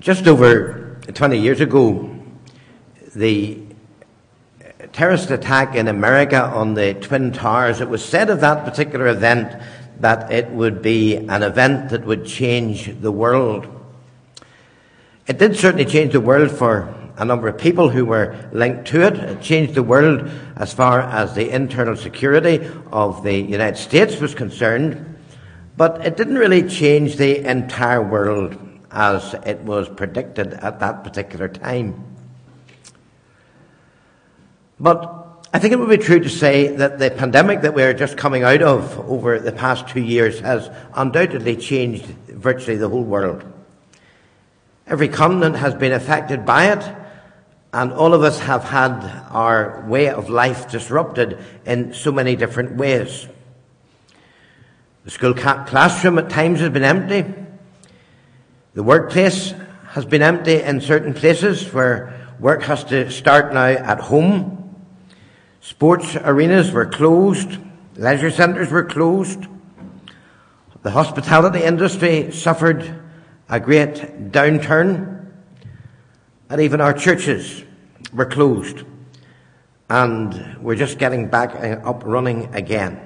Just over 20 years ago, the terrorist attack in America on the Twin Towers, it was said of that particular event that it would be an event that would change the world. It did certainly change the world for a number of people who were linked to it. It changed the world as far as the internal security of the United States was concerned, but it didn't really change the entire world as it was predicted at that particular time. But I think it would be true to say that the pandemic that we're just coming out of over the past 2 years has undoubtedly changed virtually the whole world. Every continent has been affected by it, and all of us have had our way of life disrupted in so many different ways. The school classroom at times has been empty. The workplace has been empty in certain places where work has to start now at home. Sports arenas were closed. Leisure centres were closed. The hospitality industry suffered a great downturn. And even our churches were closed. And we're just getting back up running again.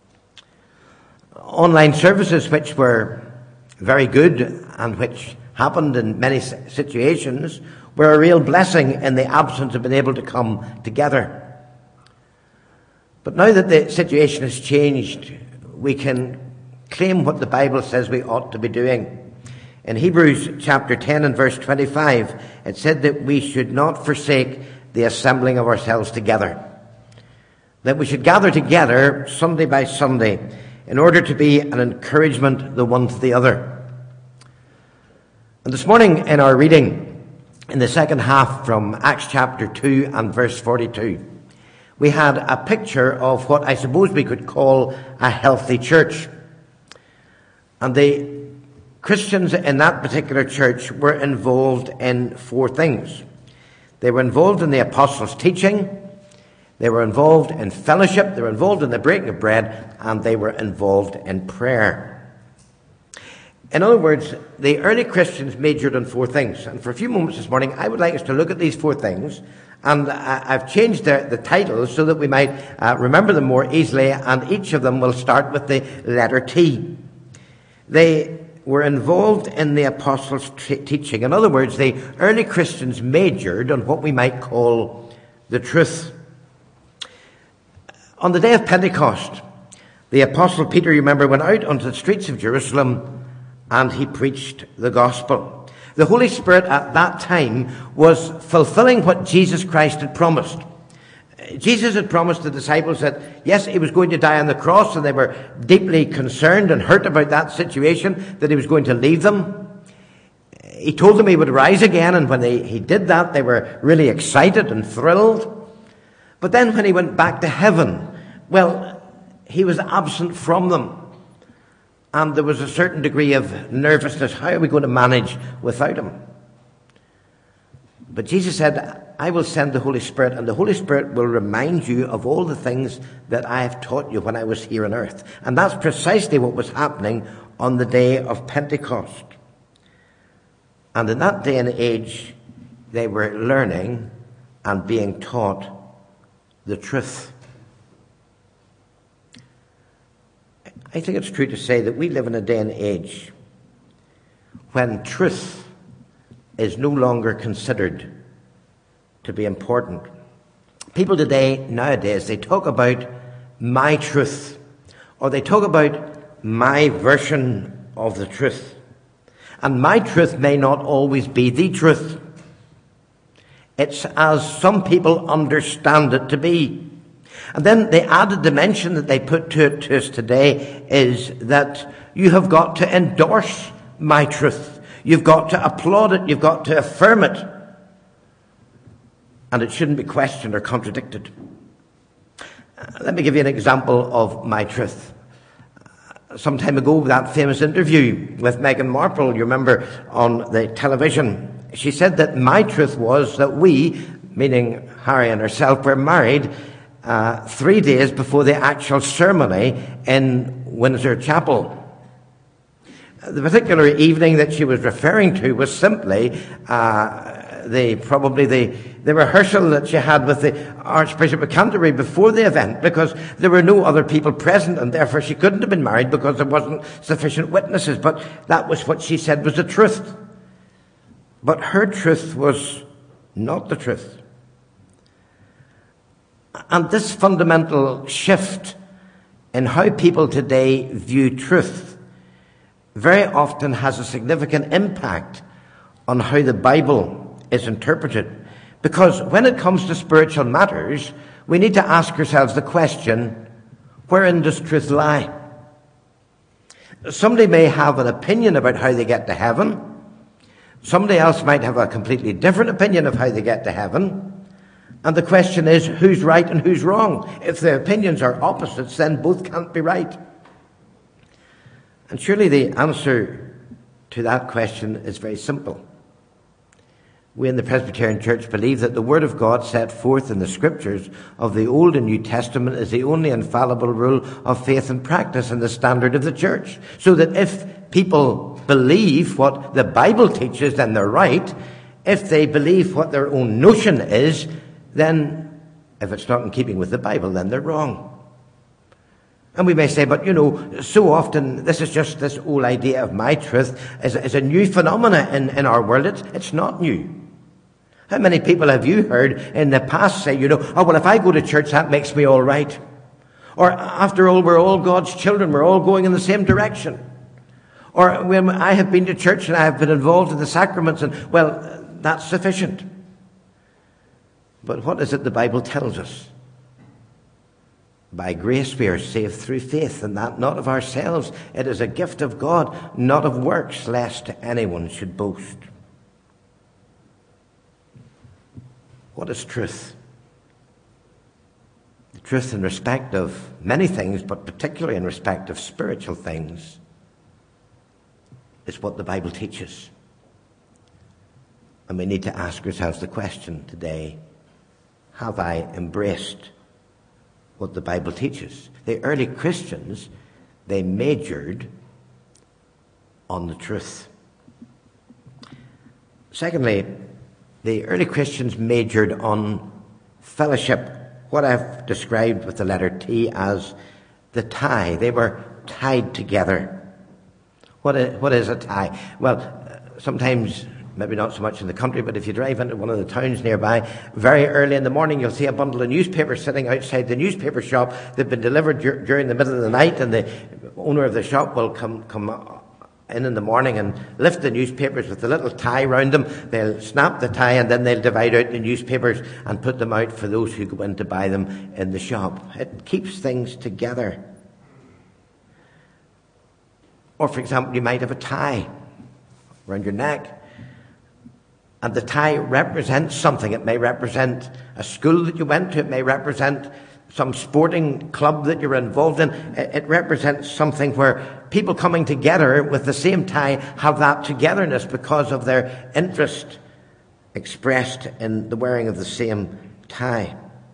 Online services, which were very good and which happened in many situations, were a real blessing in the absence of being able to come together. But now that the situation has changed, we can claim what the Bible says we ought to be doing. In Hebrews chapter 10 and verse 25, it said that we should not forsake the assembling of ourselves together. That we should gather together Sunday by Sunday in order to be an encouragement the one to the other. And this morning in our reading, in the second half from Acts chapter 2 and verse 42, we had a picture of what I suppose we could call a healthy church. And the Christians in that particular church were involved in 4 things. They were involved in the apostles' teaching, they were involved in fellowship, they were involved in the breaking of bread, and they were involved in prayer. In other words, the early Christians majored on 4 things. And for a few moments this morning, I would like us to look at these 4 things. And I've changed the titles so that we might remember them more easily. And each of them will start with the letter T. They were involved in the apostles' teaching. In other words, the early Christians majored on what we might call the truth. On the day of Pentecost, the apostle Peter, you remember, went out onto the streets of Jerusalem and he preached the gospel. The Holy Spirit at that time was fulfilling what Jesus Christ had promised. Jesus had promised the disciples that, yes, he was going to die on the cross, and they were deeply concerned and hurt about that situation, that he was going to leave them. He told them he would rise again, and when he did that, they were really excited and thrilled. But then when he went back to heaven, well, he was absent from them. And there was a certain degree of nervousness. How are we going to manage without him? But Jesus said, I will send the Holy Spirit, and the Holy Spirit will remind you of all the things that I have taught you when I was here on earth. And that's precisely what was happening on the day of Pentecost. And in that day and age, they were learning and being taught the truth. I think it's true to say that we live in a day and age when truth is no longer considered to be important. People nowadays, they talk about my truth, or they talk about my version of the truth. And my truth may not always be the truth. It's as some people understand it to be. And then the added dimension that they put to us today is that you have got to endorse my truth. You've got to applaud it. You've got to affirm it. And it shouldn't be questioned or contradicted. Let me give you an example of my truth. Some time ago, that famous interview with Meghan Markle, you remember, on the television, she said that my truth was that we, meaning Harry and herself, were married 3 days before the actual ceremony in Windsor Chapel. The particular evening that she was referring to was simply the rehearsal that she had with the Archbishop of Canterbury before the event, because there were no other people present, and therefore she couldn't have been married because there wasn't sufficient witnesses. But that was what she said was the truth. But her truth was not the truth. And this fundamental shift in how people today view truth very often has a significant impact on how the Bible is interpreted. Because when it comes to spiritual matters, we need to ask ourselves the question, wherein does truth lie? Somebody may have an opinion about how they get to heaven. Somebody else might have a completely different opinion of how they get to heaven. And the question is, who's right and who's wrong? If the opinions are opposites, then both can't be right. And surely the answer to that question is very simple. We in the Presbyterian Church believe that the Word of God set forth in the Scriptures of the Old and New Testament is the only infallible rule of faith and practice and the standard of the Church. So that if people believe what the Bible teaches, then they're right. If they believe what their own notion is, then if it's not in keeping with the Bible, then they're wrong. And we may say, but so often this is just this whole idea of my truth is a new phenomena in our world. It's not new. How many people have you heard in the past say, oh, well, if I go to church, that makes me all right. Or after all, we're all God's children. We're all going in the same direction. Or when I have been to church and I have been involved in the sacraments, and well, that's sufficient. But what is it the Bible tells us? By grace we are saved through faith, and that not of ourselves. It is a gift of God, not of works, lest anyone should boast. What is truth? The truth in respect of many things, but particularly in respect of spiritual things, is what the Bible teaches. And we need to ask ourselves the question today, have I embraced what the Bible teaches? The early Christians, they majored on the truth. Secondly, the early Christians majored on fellowship, what I've described with the letter T as the tie. They were tied together. What is a tie? Well, sometimes, maybe not so much in the country, but if you drive into one of the towns nearby, very early in the morning you'll see a bundle of newspapers sitting outside the newspaper shop. They've been delivered during the middle of the night, and the owner of the shop will come in the morning and lift the newspapers with a little tie round them. They'll snap the tie, and then they'll divide out the newspapers and put them out for those who go in to buy them in the shop. It keeps things together. Or, for example, you might have a tie around your neck, and the tie represents something. It may represent a school that you went to. It may represent some sporting club that you're involved in. It represents something where people coming together with the same tie have that togetherness because of their interest expressed in the wearing of the same tie.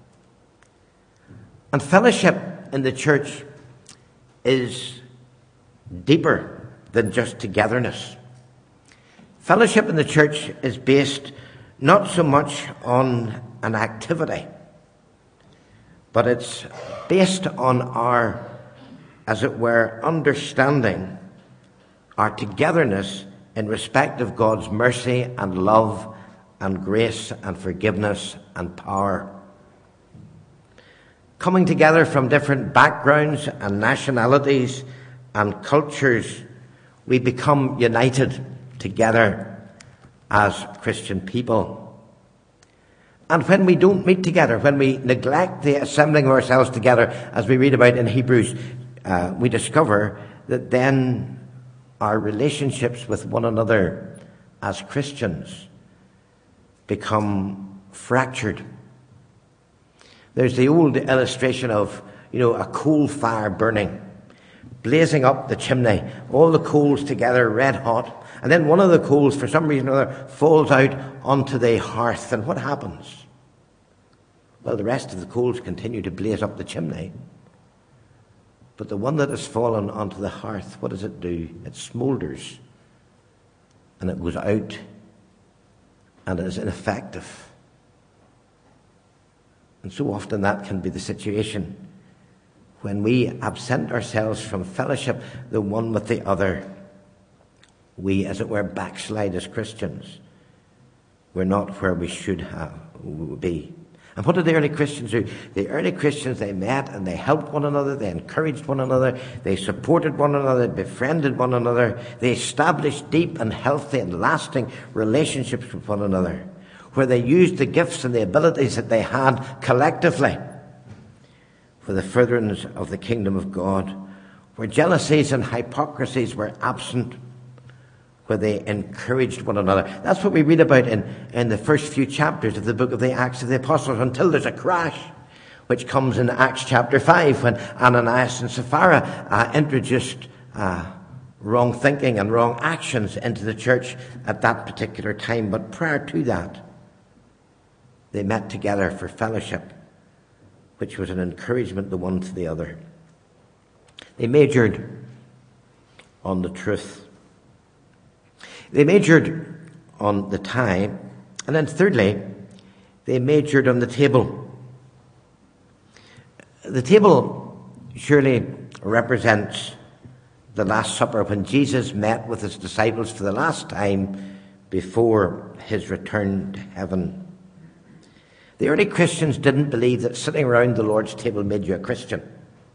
And fellowship in the church is deeper than just togetherness. Fellowship in the church is based not so much on an activity, but it's based on our, as it were, understanding, our togetherness in respect of God's mercy and love and grace and forgiveness and power. Coming together from different backgrounds and nationalities and cultures, we become united together as Christian people. And when we don't meet together, when we neglect the assembling of ourselves together, as we read about in Hebrews, we discover that then our relationships with one another as Christians become fractured. There's the old illustration of, a coal fire burning, blazing up the chimney, all the coals together, red hot, and then one of the coals, for some reason or other, falls out onto the hearth. And what happens? Well, the rest of the coals continue to blaze up the chimney. But the one that has fallen onto the hearth, what does it do? It smoulders, and it goes out, and it is ineffective. And so often that can be the situation when we absent ourselves from fellowship, the one with the other. We, as it were, backslide as Christians. We're not where we should be. And what did the early Christians do? The early Christians, they met and they helped one another, they encouraged one another, they supported one another, befriended one another, they established deep and healthy and lasting relationships with one another, where they used the gifts and the abilities that they had collectively for the furtherance of the kingdom of God, where jealousies and hypocrisies were absent, where they encouraged one another. That's what we read about in the first few chapters of the book of the Acts of the Apostles, until there's a crash, which comes in Acts chapter 5, when Ananias and Sapphira introduced wrong thinking and wrong actions into the church at that particular time. But prior to that, they met together for fellowship, which was an encouragement the one to the other. They majored on the truth. They majored on the tie. And then thirdly, they majored on the table. The table surely represents the Last Supper, when Jesus met with his disciples for the last time before his return to heaven. The early Christians didn't believe that sitting around the Lord's table made you a Christian.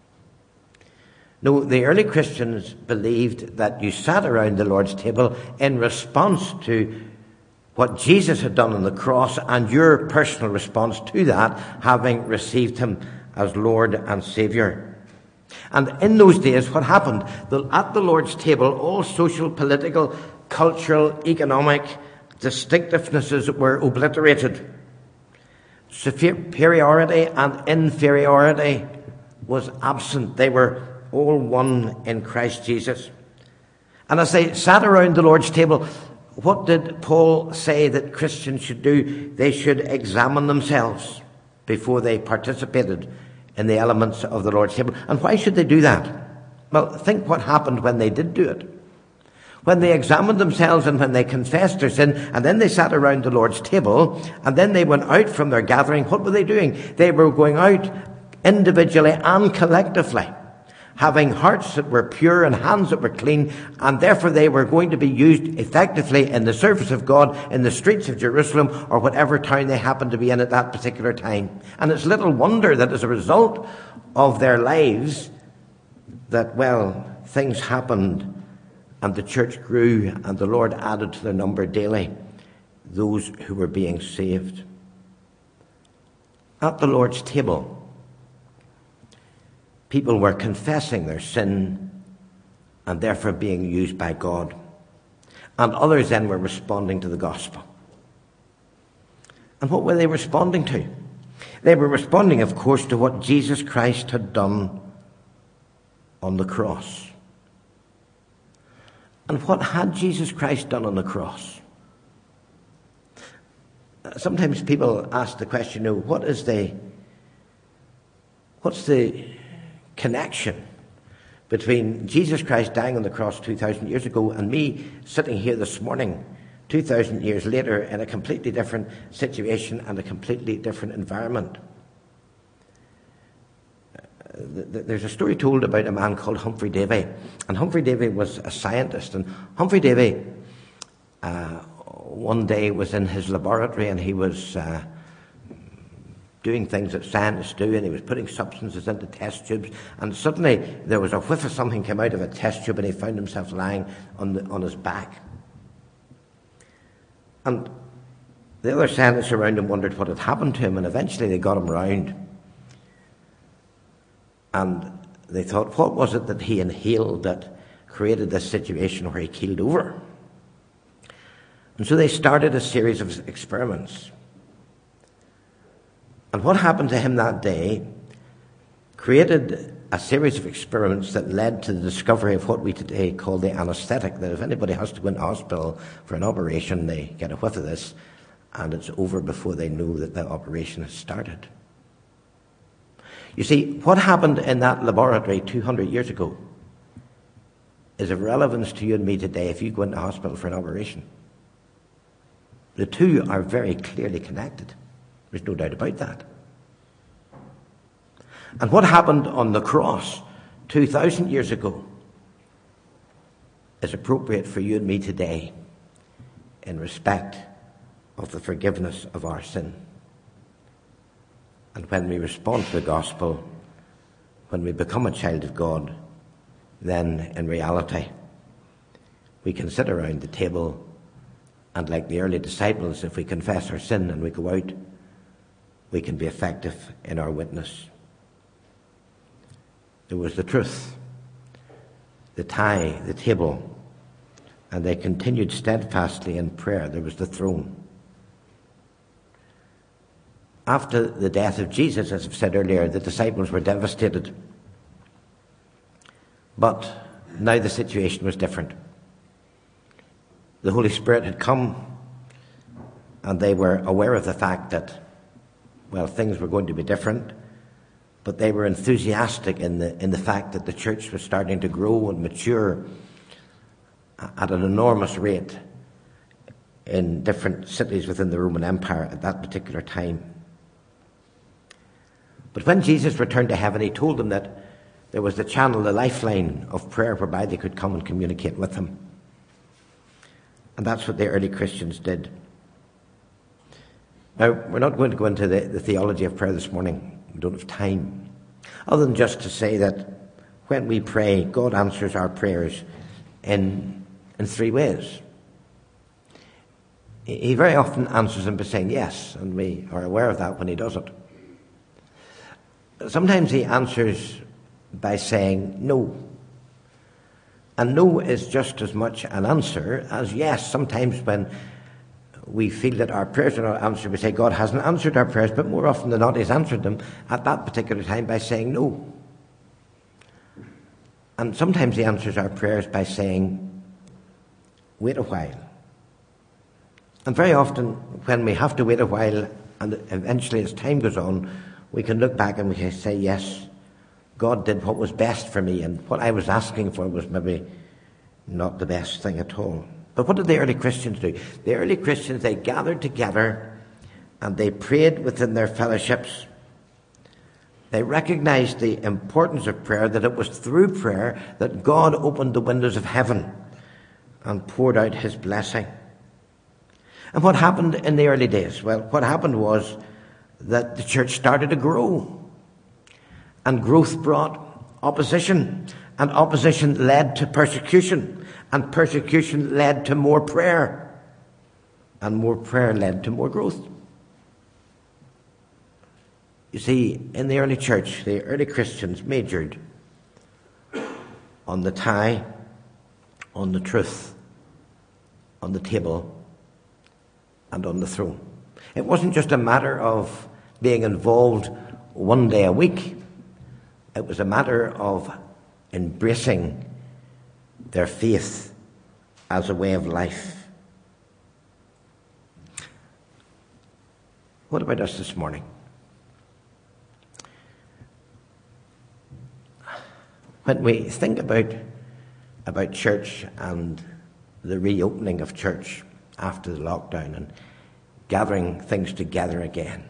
No, the early Christians believed that you sat around the Lord's table in response to what Jesus had done on the cross and your personal response to that, having received him as Lord and Saviour. And in those days, what happened? At the Lord's table, all social, political, cultural, economic distinctivenesses were obliterated. Superiority and inferiority was absent. They were all one in Christ Jesus. And as they sat around the Lord's table, what did Paul say that Christians should do? They should examine themselves before they participated in the elements of the Lord's table. And why should they do that? Well, think what happened when they did do it. When they examined themselves and when they confessed their sin, and then they sat around the Lord's table, and then they went out from their gathering, what were they doing? They were going out individually and collectively, having hearts that were pure and hands that were clean, and therefore they were going to be used effectively in the service of God in the streets of Jerusalem or whatever town they happened to be in at that particular time. And it's little wonder that as a result of their lives that, well, things happened and the church grew and the Lord added to their number daily those who were being saved. At the Lord's table, people were confessing their sin and therefore being used by God. And others then were responding to the gospel. And what were they responding to? They were responding, of course, to what Jesus Christ had done on the cross. And what had Jesus Christ done on the cross? Sometimes people ask the question, what's the connection between Jesus Christ dying on the cross 2,000 years ago and me sitting here this morning 2,000 years later in a completely different situation and a completely different environment? There's a story told about a man called Humphrey Davy, and Humphrey Davy was a scientist, and Humphrey Davy one day was in his laboratory and he was doing things that scientists do, and he was putting substances into test tubes, and suddenly there was a whiff of something came out of a test tube and he found himself lying on his back. And the other scientists around him wondered what had happened to him, and eventually they got him round. And they thought, what was it that he inhaled that created this situation where he keeled over? And so they started a series of experiments. And what happened to him that day created a series of experiments that led to the discovery of what we today call the anesthetic, that if anybody has to go into hospital for an operation, they get a whiff of this, and it's over before they know that the operation has started. You see, what happened in that laboratory 200 years ago is of relevance to you and me today if you go into hospital for an operation. The two are very clearly connected. There's no doubt about that. And what happened on the cross 2,000 years ago is appropriate for you and me today in respect of the forgiveness of our sin. And when we respond to the gospel, when we become a child of God, then in reality we can sit around the table and, like the early disciples, if we confess our sin and we go out, we can be effective in our witness. There was the truth, the tie, the table, and they continued steadfastly in prayer. There was the throne. After the death of Jesus, as I've said earlier, the disciples were devastated. But now the situation was different. The Holy Spirit had come, and they were aware of the fact that, well, things were going to be different, but they were enthusiastic in the fact that the church was starting to grow and mature at an enormous rate in different cities within the Roman Empire at that particular time. But when Jesus returned to heaven, he told them that there was the channel, the lifeline of prayer whereby they could come and communicate with him. And that's what the early Christians did. Now, we're not going to go into the theology of prayer this morning. We don't have time. Other than just to say that when we pray, God answers our prayers in three ways. He very often answers them by saying yes, and we are aware of that when he does it. Sometimes he answers by saying no. And no is just as much an answer as yes. Sometimes when we feel that our prayers are not answered, we say God hasn't answered our prayers, but more often than not he's answered them at that particular time by saying no. And sometimes he answers our prayers by saying, wait a while. And very often when we have to wait a while, and eventually as time goes on, we can look back and we can say, yes, God did what was best for me, and what I was asking for was maybe not the best thing at all. But what did the early Christians do? The early Christians, they gathered together and they prayed within their fellowships. They recognized the importance of prayer, that it was through prayer that God opened the windows of heaven and poured out his blessing. And what happened in the early days? Well, what happened was that the church started to grow. And growth brought opposition, and opposition led to persecution, and persecution led to more prayer, and more prayer led to more growth. You see, in the early church, the early Christians majored on the tie, on the truth, on the table, and on the throne. It wasn't just a matter of being involved one day a week. It was a matter of embracing their faith as a way of life. What about us this morning? When we think about church and the reopening of church after the lockdown and gathering things together again,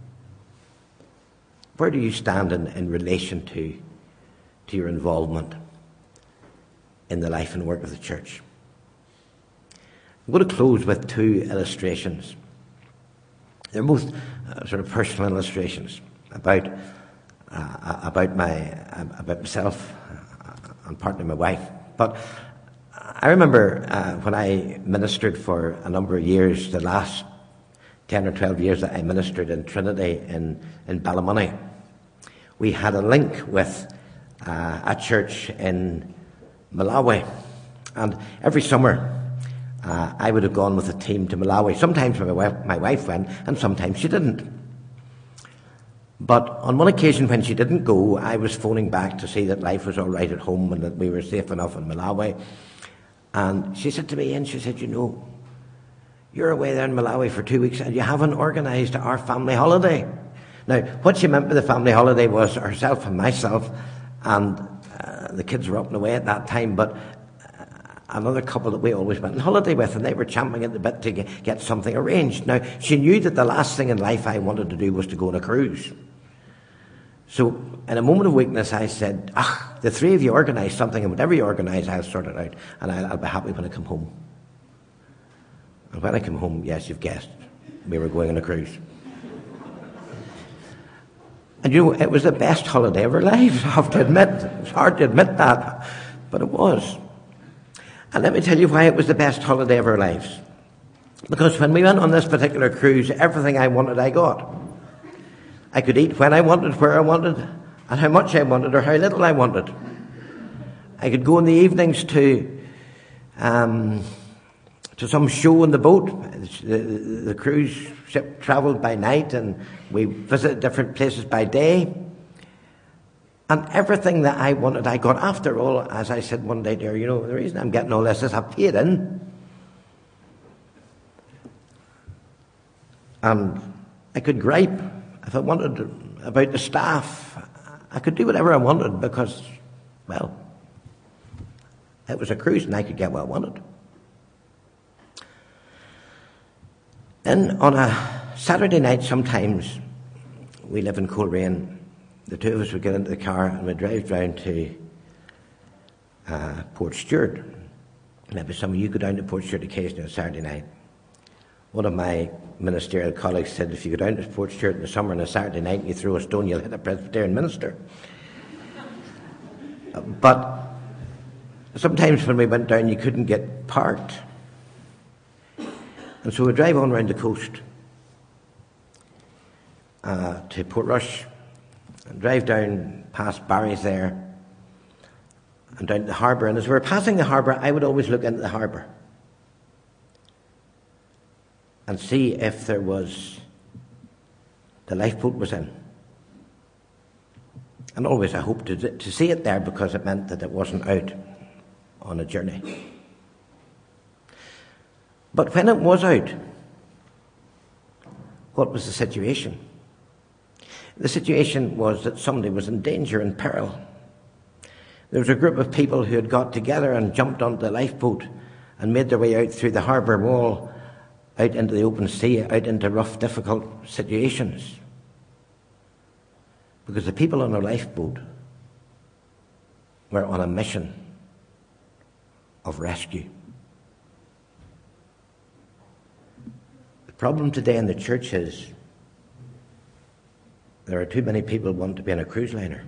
where do you stand in relation to your involvement in the life and work of the church? I'm going to close with two illustrations. They're both sort of personal illustrations about myself and partly my wife. But I remember when I ministered for a number of years, the last 10 or 12 years that I ministered in Trinity in Ballymoney, we had a link with a church in Malawi. And every summer, I would have gone with a team to Malawi. Sometimes my wife went, and sometimes she didn't. But on one occasion when she didn't go, I was phoning back to see that life was all right at home and that we were safe enough in Malawi. And she said to me, and she said, you know, you're away there in Malawi for 2 weeks and you haven't organised our family holiday. Now, what she meant by the family holiday was herself and myself, and the kids were up and away at that time, but another couple that we always went on holiday with, and they were champing at the bit to get something arranged. Now, she knew that the last thing in life I wanted to do was to go on a cruise. So, in a moment of weakness, I said, the three of you organise something, and whatever you organise, I'll sort it out, and I'll be happy when I come home. And when I came home, yes, you've guessed, we were going on a cruise. And it was the best holiday of our lives, I have to admit. It's hard to admit that, but it was. And let me tell you why it was the best holiday of our lives. Because when we went on this particular cruise, everything I wanted, I got. I could eat when I wanted, where I wanted, and how much I wanted or how little I wanted. I could go in the evenings to some show on the boat. The cruise ship travelled by night, and we visited different places by day. And everything that I wanted, I got. After all, as I said one day to her, the reason I'm getting all this is I've paid in. And I could gripe if I wanted about the staff. I could do whatever I wanted because, well, it was a cruise and I could get what I wanted. Then on a Saturday night sometimes, we live in Coleraine, the two of us would get into the car and we'd drive down to Port Stewart. Maybe some of you go down to Port Stewart occasionally on Saturday night. One of my ministerial colleagues said, if you go down to Port Stewart in the summer on a Saturday night and you throw a stone, you'll hit a Presbyterian minister. But sometimes when we went down, you couldn't get parked. And so we'd drive on around the coast to Portrush, and drive down past Barry's there and down to the harbour. And as we were passing the harbour, I would always look into the harbour and see if there was the lifeboat was in. And always I hoped to see it there because it meant that it wasn't out on a journey. But when it was out, what was the situation? The situation was that somebody was in danger and peril. There was a group of people who had got together and jumped onto the lifeboat and made their way out through the harbour wall, out into the open sea, out into rough, difficult situations. Because the people on the lifeboat were on a mission of rescue. The problem today in the church is there are too many people who want to be in a cruise liner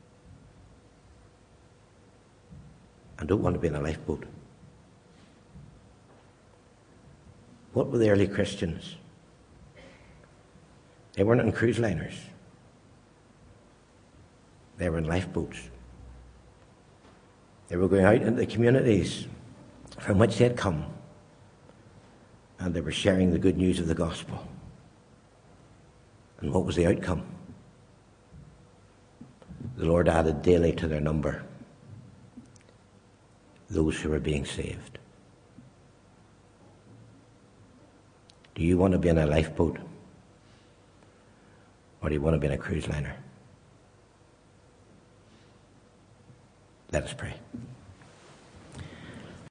and don't want to be in a lifeboat. What were the early Christians? They weren't in cruise liners. They were in lifeboats. They were going out into the communities from which they had come, and they were sharing the good news of the gospel. And what was the outcome? The Lord added daily to their number those who were being saved. Do you want to be in a lifeboat? Or do you want to be in a cruise liner? Let us pray.